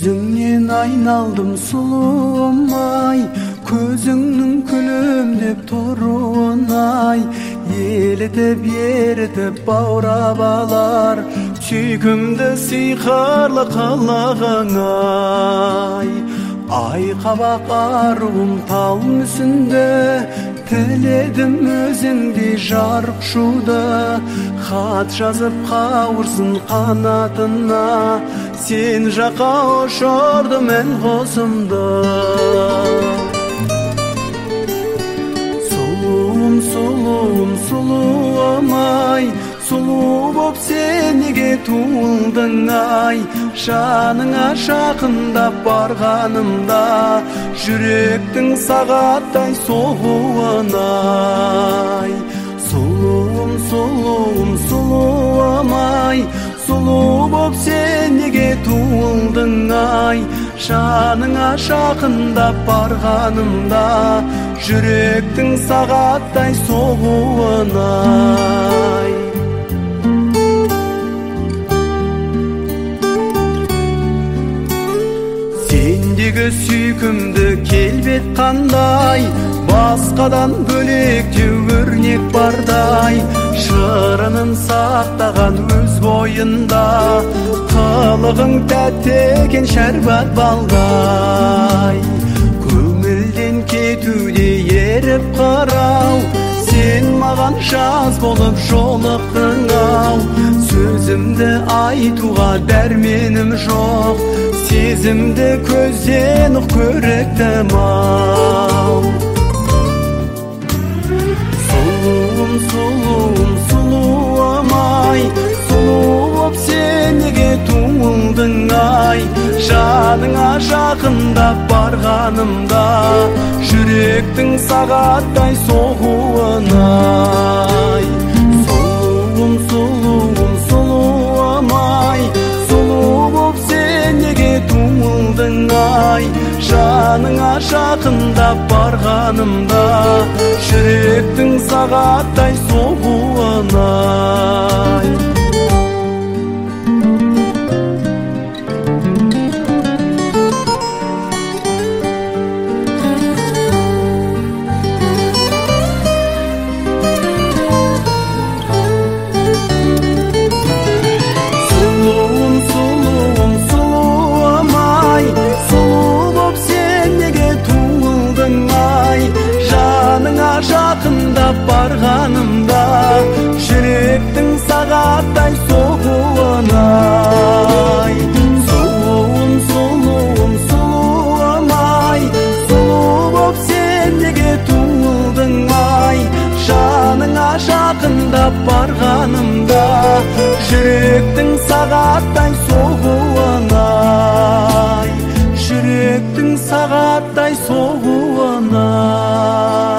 Yüzüңнен айналдым сұлуым-ай, көзіңнің күлімдеп тұруын-ай, елітіп ерітіп баурап алар сүйкімді сиқырлы қылығың-ай. Ай қабақ аруым тал мүсінді, тіледім өзіңдей жарық шуды. Хат жазып қауырсын қанатына, сен жаққа ұшырды мен қосымды. Сұлуым, сұлуым, сұлуым-ай, сұлу боп сен неге туылдың-ай? Жаныңа жақындап барғанымда, жүректің сағаттай соғуын-ай. Сұлуым, сұлуым, сұлуым-ай, сұлу боп сен неге туылдың-ай? Жаныңа жақындап барғанымда, жүректің сағаттай соғуын-ай. Сендегі сүйкімді келбет қандай, басқадан бөлектеу өрнек бардай, шырынын сақтаған өз бойында, қылығың тәтті екен шәрбат балдай. Көңілден кетуде еріп қарау, сен маған жаз болып жолықтың-ау. Сөзімді айтуға дәрменім жоқ, сезімді көзден ұқ көріктім-ау. Сұлуым, сұлуым, сұлуым-ай, сұлу боп сен неге туылдың-ай? Жаныңа жақындап барғанымда, жүректің сағаттай соғуын-ай. Сұлуым, сұлуым, сұлуым-ай, сұлу боп сен неге туылдың-ай? Жаныңа жақындап барғанымда, жүректің сағаттай соғуын-ай. Жақындап барғанымда, жүректің сағаттай соғуын-ай. Сұлуым, сұлуым, сұлуым-ай, сұлу боп сен неге туылдың-ай? Жаныңа жақындап барғанымда, жүректің сағаттай соғуын-ай. Жүректің сағаттай соғуын-ай.